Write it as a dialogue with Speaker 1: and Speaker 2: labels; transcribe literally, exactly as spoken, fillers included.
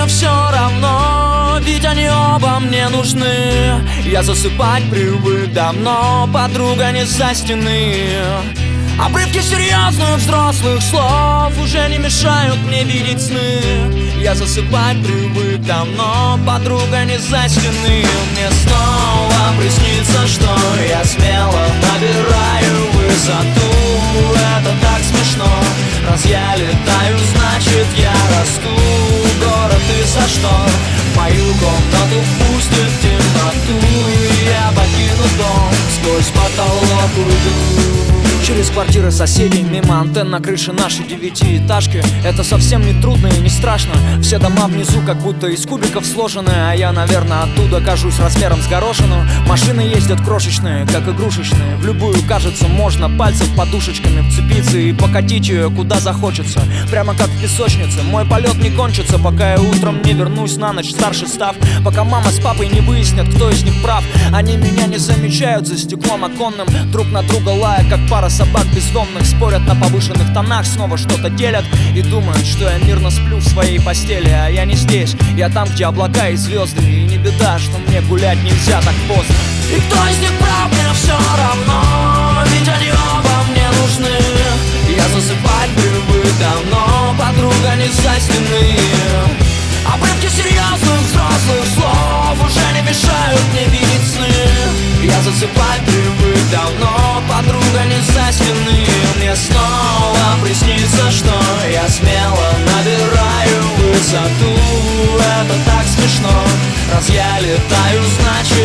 Speaker 1: мне все равно, ведь они оба мне нужны. Я засыпать привык давно, подруга не за стены. Обрывки серьезных взрослых слов уже не мешают мне видеть сны. Я засыпать привык давно, подруга не за стены. Мне снова приснится, что я смело набираю высоту. Это так смешно, раз я летаю, значит я расту. Город и за штор мою комнату впустит в темноту. Я покину дом, сквозь потолок уйду. Через квартиры соседей, мимо антенн на крыше нашей девятиэтажки. Это совсем не трудно и не страшно. Все дома внизу как будто из кубиков сложены, а я, наверное, оттуда кажусь размером с горошину. Машины ездят крошечные, как игрушечные. В любую, кажется, можно пальцев подушечками вцепиться и покатить ее куда захочется. Прямо как в песочнице. Мой полет не кончится, пока я утром не вернусь на ночь старше став. Пока мама с папой не выяснят, кто из них прав. Они меня не замечают за стеклом оконным, друг на друга лая, как пара собак бездомных. Спорят на повышенных тонах, снова что-то делят и думают, что я мирно сплю в своей постели. А я не здесь, я там, где облака и звезды. И не беда, что мне гулять нельзя так поздно. И кто из них прав, мне все равно, ведь они оба мне нужны. Я засыпать привык давно, подруга не за стены. Обрывки серьезных взрослых слов уже не мешают мне видеть сны. Я засыпать привык давно, подруга не за стены. Мне снова приснится, что я смело набираю высоту. Это так смешно, раз я летаю, значит